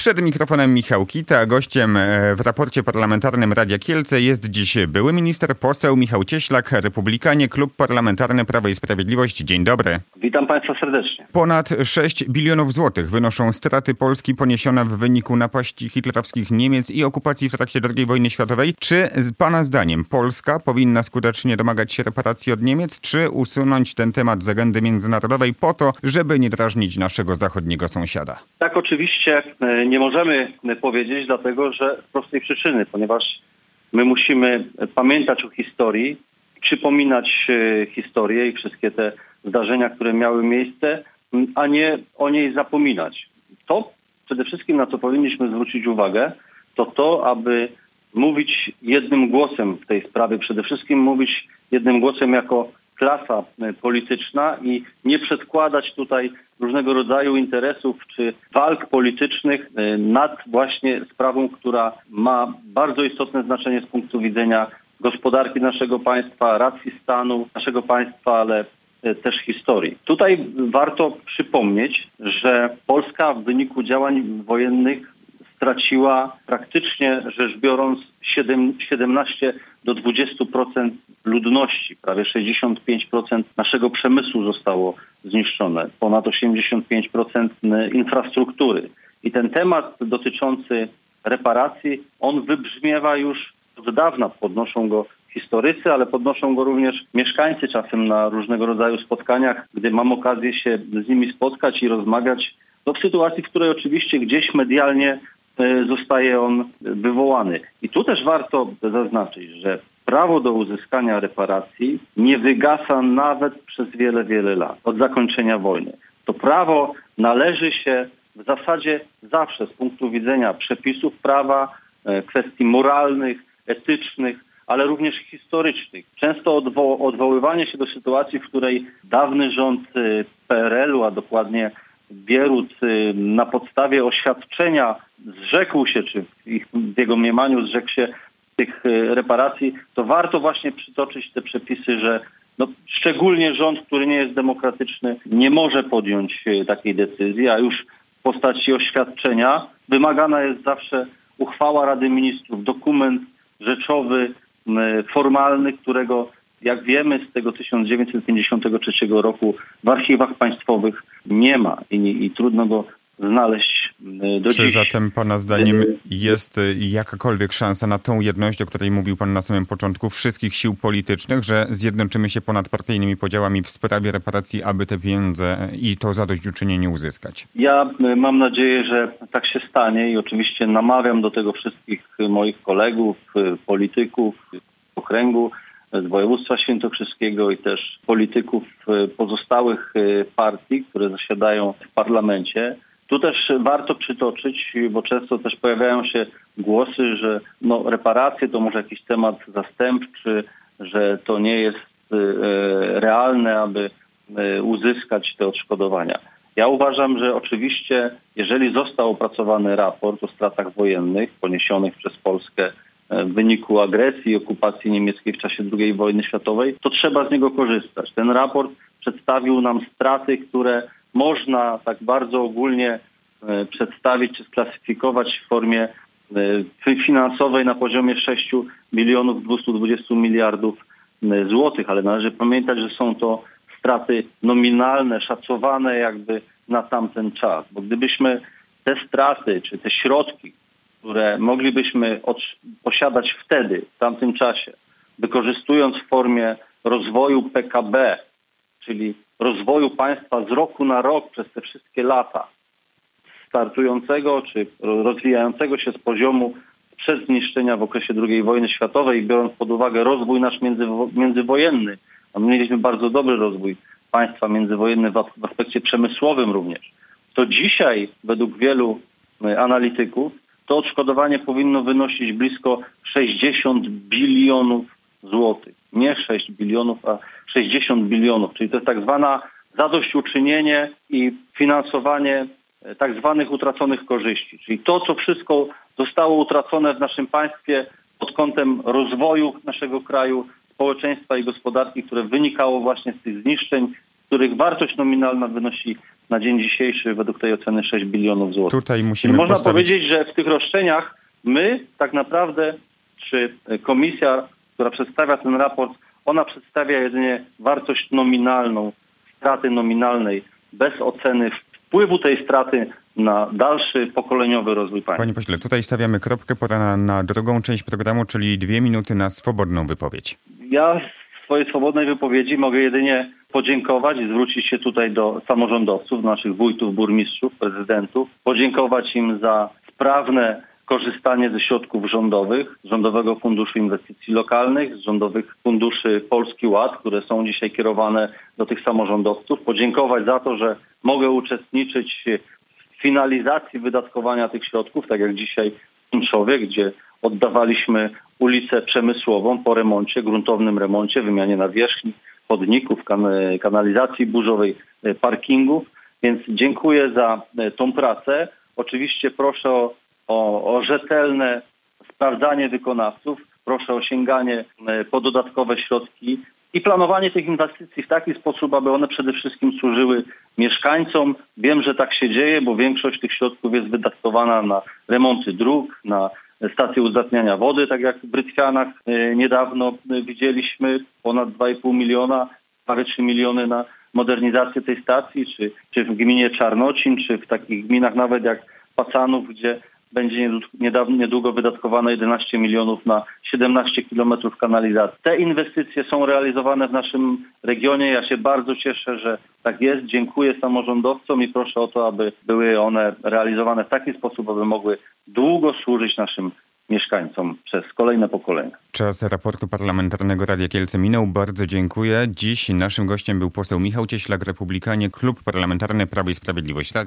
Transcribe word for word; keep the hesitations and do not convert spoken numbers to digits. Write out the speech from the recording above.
Przed mikrofonem Michał Kita, a gościem w raporcie parlamentarnym Radia Kielce jest dziś były minister, poseł Michał Cieślak, Republikanie, Klub Parlamentarny Prawo i Sprawiedliwość. Dzień dobry. Witam Państwa serdecznie. Ponad sześć bilionów złotych wynoszą straty Polski poniesione w wyniku napaści hitlerowskich Niemiec i okupacji w trakcie drugiej wojny światowej. Czy z Pana zdaniem Polska powinna skutecznie domagać się reparacji od Niemiec, czy usunąć ten temat z agendy międzynarodowej po to, żeby nie drażnić naszego zachodniego sąsiada? Tak, oczywiście nie możemy powiedzieć, dlatego że z prostej przyczyny, ponieważ my musimy pamiętać o historii, przypominać historię i wszystkie te zdarzenia, które miały miejsce, a nie o niej zapominać. To przede wszystkim, na co powinniśmy zwrócić uwagę, to to, aby mówić jednym głosem w tej sprawie, przede wszystkim mówić jednym głosem jako klasa polityczna i nie przedkładać tutaj różnego rodzaju interesów czy walk politycznych nad właśnie sprawą, która ma bardzo istotne znaczenie z punktu widzenia gospodarki naszego państwa, racji stanu naszego państwa, ale też historii. Tutaj warto przypomnieć, że Polska w wyniku działań wojennych straciła praktycznie rzecz biorąc siedemnaście do dwudziestu procent ludności. Prawie sześćdziesiąt pięć procent naszego przemysłu zostało zniszczone. Ponad osiemdziesiąt pięć procent infrastruktury. I ten temat dotyczący reparacji, on wybrzmiewa już od dawna. Podnoszą go historycy, ale podnoszą go również mieszkańcy czasem na różnego rodzaju spotkaniach, gdy mam okazję się z nimi spotkać i rozmawiać. No w sytuacji, w której oczywiście gdzieś medialnie zostaje on wywołany. I tu też warto zaznaczyć, że prawo do uzyskania reparacji nie wygasa nawet przez wiele, wiele lat od zakończenia wojny. To prawo należy się w zasadzie zawsze z punktu widzenia przepisów prawa, kwestii moralnych, etycznych, ale również historycznych. Często odwo- odwoływanie się do sytuacji, w której dawny rząd P R L-u, a dokładnie Bierut na podstawie oświadczenia zrzekł się, czy w, ich, w jego mniemaniu zrzekł się tych reparacji, to warto właśnie przytoczyć te przepisy, że no, szczególnie rząd, który nie jest demokratyczny, nie może podjąć takiej decyzji, a już w postaci oświadczenia wymagana jest zawsze uchwała Rady Ministrów, dokument rzeczowy, formalny, którego jak wiemy z tego tysiąc dziewięćset pięćdziesiątego trzeciego roku w archiwach państwowych nie ma i, i trudno go znaleźć do Czy dziś. zatem Pana zdaniem jest jakakolwiek szansa na tą jedność, o której mówił Pan na samym początku, wszystkich sił politycznych, że zjednoczymy się ponad partyjnymi podziałami w sprawie reparacji, aby te pieniądze i to zadośćuczynienie uzyskać? Ja mam nadzieję, że tak się stanie i oczywiście namawiam do tego wszystkich moich kolegów, polityków z okręgu, z województwa świętokrzyskiego i też polityków pozostałych partii, które zasiadają w parlamencie. Tu też warto przytoczyć, bo często też pojawiają się głosy, że no, reparacje to może jakiś temat zastępczy, że to nie jest e, realne, aby e, uzyskać te odszkodowania. Ja uważam, że oczywiście, jeżeli został opracowany raport o stratach wojennych poniesionych przez Polskę w wyniku agresji i okupacji niemieckiej w czasie drugiej wojny światowej, to trzeba z niego korzystać. Ten raport przedstawił nam straty, które można tak bardzo ogólnie e, przedstawić czy sklasyfikować w formie e, finansowej na poziomie sześć bilionów dwieście dwadzieścia miliardów e, złotych, ale należy pamiętać, że są to straty nominalne, szacowane jakby na tamten czas. Bo gdybyśmy te straty czy te środki, które moglibyśmy od, posiadać wtedy, w tamtym czasie, wykorzystując w formie rozwoju P K B, czyli rozwoju państwa z roku na rok przez te wszystkie lata, startującego czy rozwijającego się z poziomu przed zniszczenia w okresie drugiej wojny światowej, biorąc pod uwagę rozwój nasz międzywo- międzywojenny, a my mieliśmy bardzo dobry rozwój państwa międzywojenny w, w aspekcie przemysłowym również, to dzisiaj według wielu analityków to odszkodowanie powinno wynosić blisko sześćdziesiąt bilionów złotych. Nie sześć bilionów, a sześćdziesiąt bilionów. Czyli to jest tak zwana zadośćuczynienie i finansowanie tak zwanych utraconych korzyści. Czyli to, co wszystko zostało utracone w naszym państwie pod kątem rozwoju naszego kraju, społeczeństwa i gospodarki, które wynikało właśnie z tych zniszczeń, których wartość nominalna wynosi na dzień dzisiejszy według tej oceny sześć bilionów złotych. Tutaj musimy Czyli można postawić... powiedzieć, że w tych roszczeniach my tak naprawdę, czy komisja, która przedstawia ten raport, ona przedstawia jedynie wartość nominalną, straty nominalnej, bez oceny wpływu tej straty na dalszy pokoleniowy rozwój państwa. Panie pośle, tutaj stawiamy kropkę, pora na, na drugą część programu, czyli dwie minuty na swobodną wypowiedź. Ja w swojej swobodnej wypowiedzi mogę jedynie podziękować i zwrócić się tutaj do samorządowców, naszych wójtów, burmistrzów, prezydentów, podziękować im za sprawne korzystanie ze środków rządowych, z Rządowego Funduszu Inwestycji Lokalnych, z rządowych funduszy Polski Ład, które są dzisiaj kierowane do tych samorządowców. Podziękować za to, że mogę uczestniczyć w finalizacji wydatkowania tych środków, tak jak dzisiaj w Tęszowie, gdzie oddawaliśmy ulicę Przemysłową po remoncie, gruntownym remoncie, wymianie nawierzchni, chodników, kan- kanalizacji burzowej, parkingów. Więc dziękuję za tą pracę. Oczywiście proszę o O, o rzetelne sprawdzanie wykonawców, proszę o sięganie po dodatkowe środki i planowanie tych inwestycji w taki sposób, aby one przede wszystkim służyły mieszkańcom. Wiem, że tak się dzieje, bo większość tych środków jest wydatkowana na remonty dróg, na stacje uzdatniania wody, tak jak w Brytwianach niedawno widzieliśmy, ponad dwa i pół miliona, prawie trzy miliony na modernizację tej stacji, czy, czy w gminie Czarnocin, czy w takich gminach nawet jak Pacanów, gdzie będzie niedawno, niedługo wydatkowane jedenaście milionów na siedemnaście kilometrów kanalizacji. Te inwestycje są realizowane w naszym regionie. Ja się bardzo cieszę, że tak jest. Dziękuję samorządowcom i proszę o to, aby były one realizowane w taki sposób, aby mogły długo służyć naszym mieszkańcom przez kolejne pokolenia. Czas raportu parlamentarnego Radia Kielce minął. Bardzo dziękuję. Dziś naszym gościem był poseł Michał Cieślak, Republikanie, Klub Parlamentarny Prawo i Sprawiedliwość.